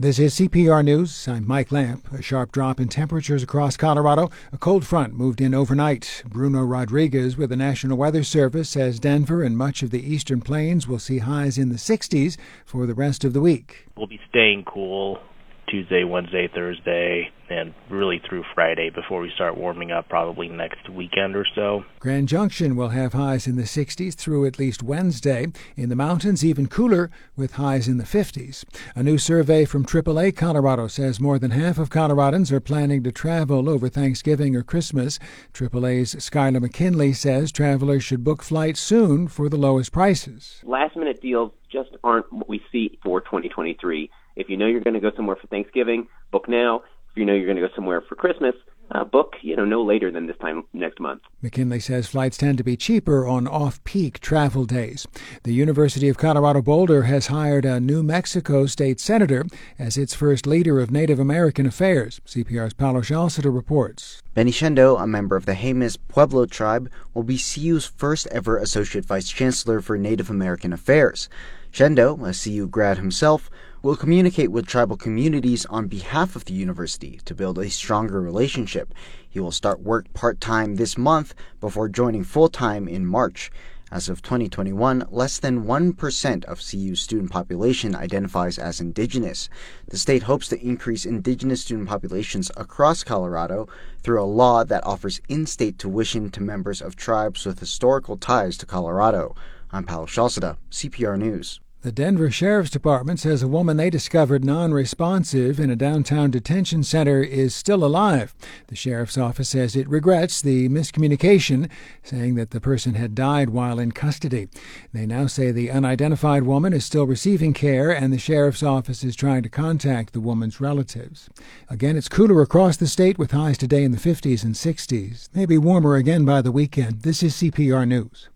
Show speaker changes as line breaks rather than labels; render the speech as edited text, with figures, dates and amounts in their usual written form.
This is CPR News. I'm Mike Lamp. A sharp drop in temperatures across Colorado. A cold front moved in overnight. Bruno Rodriguez with the National Weather Service says Denver and much of the eastern plains will see highs in the 60s for the rest of the week.
We'll be staying cool Tuesday, Wednesday, Thursday, and really through Friday before we start warming up probably next weekend or so.
Grand Junction will have highs in the 60s through at least Wednesday. In the mountains, even cooler with highs in the 50s. A new survey from AAA Colorado says more than half of Coloradans are planning to travel over Thanksgiving or Christmas. AAA's Skylar McKinley says travelers should book flights soon for the lowest prices.
Last-minute deals just aren't what we see for 2023. If you know you're going to go somewhere for Thanksgiving, book now. If you know you're going to go somewhere for Christmas, book, no later than this time next month.
McKinley says flights tend to be cheaper on off-peak travel days. The University of Colorado Boulder has hired a New Mexico state senator as its first leader of Native American affairs. CPR's Paulo Shalceda reports.
Benny Shendo, a member of the Jemez Pueblo tribe, will be CU's first ever Associate Vice Chancellor for Native American Affairs. Shendo, a CU grad himself, will communicate with tribal communities on behalf of the university to build a stronger relationship. He will start work part-time this month before joining full-time in March. As of 2021, less than 1% of CU's student population identifies as indigenous. The state hopes to increase indigenous student populations across Colorado through a law that offers in-state tuition to members of tribes with historical ties to Colorado. I'm Paulo Shalceda, CPR News.
The Denver Sheriff's Department says a woman they discovered non-responsive in a downtown detention center is still alive. The sheriff's office says it regrets the miscommunication, saying that the person had died while in custody. They now say the unidentified woman is still receiving care, and the sheriff's office is trying to contact the woman's relatives. Again, it's cooler across the state with highs today in the 50s and 60s. Maybe warmer again by the weekend. This is CPR News.